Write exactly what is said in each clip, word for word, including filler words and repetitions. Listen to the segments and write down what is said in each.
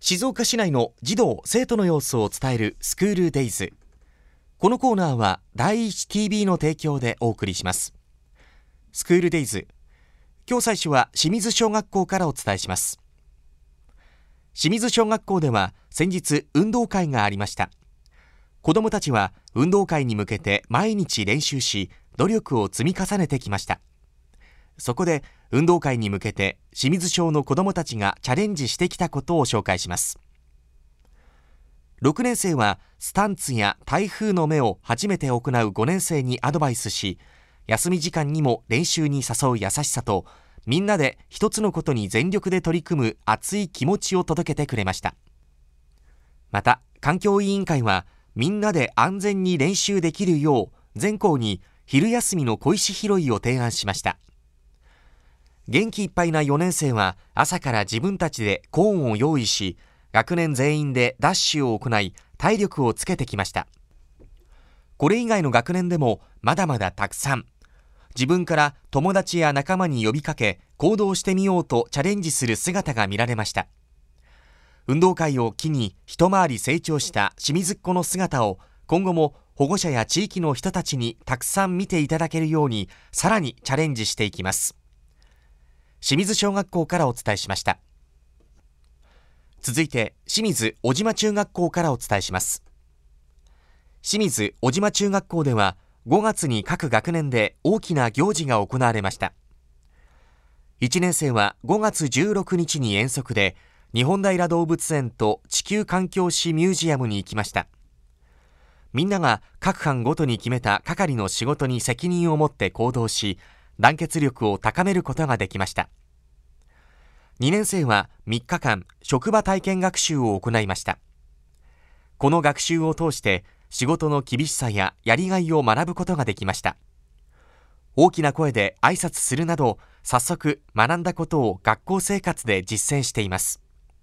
静岡市内の児童生徒の様子を伝えるスクールデイズ。このコーナーは第一 ティービー の提供でお送りします。スクールデイズ、今日最初は清水小学校からお伝えします。清水小学校では先日運動会がありました。子どもたちは運動会に向けて毎日練習し、努力を積み重ねてきました。そこで運動会に向けて清水小の子どもたちがチャレンジしてきたことを紹介します。ろくねん生はスタンツや台風の目を初めて行うごねん生にアドバイスし、休み時間にも練習に誘う優しさと、みんなで一つのことに全力で取り組む熱い気持ちを届けてくれました。また環境委員会は、みんなで安全に練習できるよう全校に昼休みの小石拾いを提案しました。元気いっぱいなよねん生は朝から自分たちでコーンを用意し、学年全員でダッシュを行い体力をつけてきました。これ以外の学年でもまだまだたくさん、自分から友達や仲間に呼びかけ行動してみようとチャレンジする姿が見られました。運動会を機に一回り成長した清水っ子の姿を今後も保護者や地域の人たちにたくさん見ていただけるように、さらにチャレンジしていきます。清水小学校からお伝えしました。続いて清水小島中学校からお伝えします。清水小島中学校ではごがつに各学年で大きな行事が行われました。いちねん生はごがつじゅうろくにちに遠足で日本平動物園と地球環境史ミュージアムに行きました。みんなが各班ごとに決めた係の仕事に責任を持って行動し、団結力を高めることができました。にねん生はみっかかん職場体験学習を行いました。この学習を通して仕事の厳しさややりがいを学ぶことができました。大きな声で挨拶するなど、早速学んだことを学校生活で実践しています。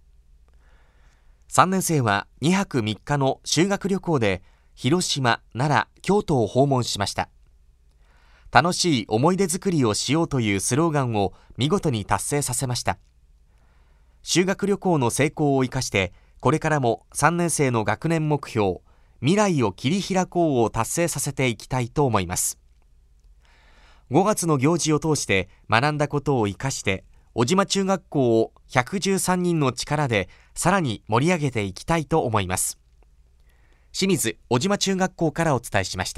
さんねん生はにはくみっかの修学旅行で広島、奈良、京都を訪問しました。楽しい思い出作りをしようというスローガンを見事に達成させました。修学旅行の成功を生かして、これからもさんねん生の学年目標、未来を切り開こうを達成させていきたいと思います。ごがつの行事を通して学んだことを生かして、小島中学校をひゃくじゅうさんにんの力でさらに盛り上げていきたいと思います。清水小島中学校からお伝えしました。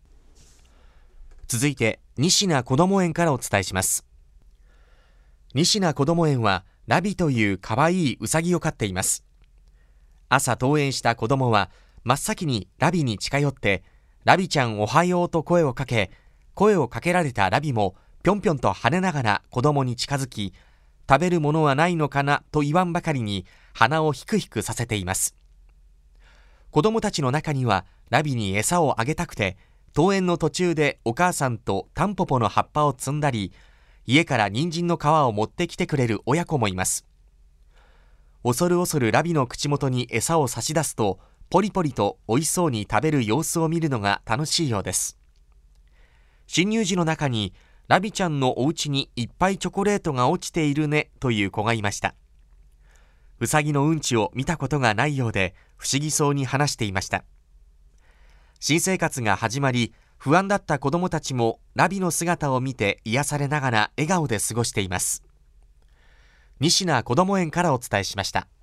続いて仁科こども園からお伝えします。仁科こども園はラビというかわいいうさぎを飼っています。朝登園した子供は真っ先にラビに近寄って、ラビちゃんおはようと声をかけ、声をかけられたラビもぴょんぴょんと跳ねながら子供に近づき、食べるものはないのかなと言わんばかりに鼻をひくひくさせています。子供たちの中にはラビに餌をあげたくて、登園の途中でお母さんとタンポポの葉っぱを摘んだり、家から人参の皮を持ってきてくれる親子もいます。恐る恐るラビの口元に餌を差し出すと、ポリポリと美味しそうに食べる様子を見るのが楽しいようです。侵入時の中に、ラビちゃんのお家にいっぱいチョコレートが落ちているねという子がいました。うさぎのうんちを見たことがないようで、不思議そうに話していました。新生活が始まり、不安だった子どもたちもラビの姿を見て癒されながら笑顔で過ごしています。仁科こども園からお伝えしました。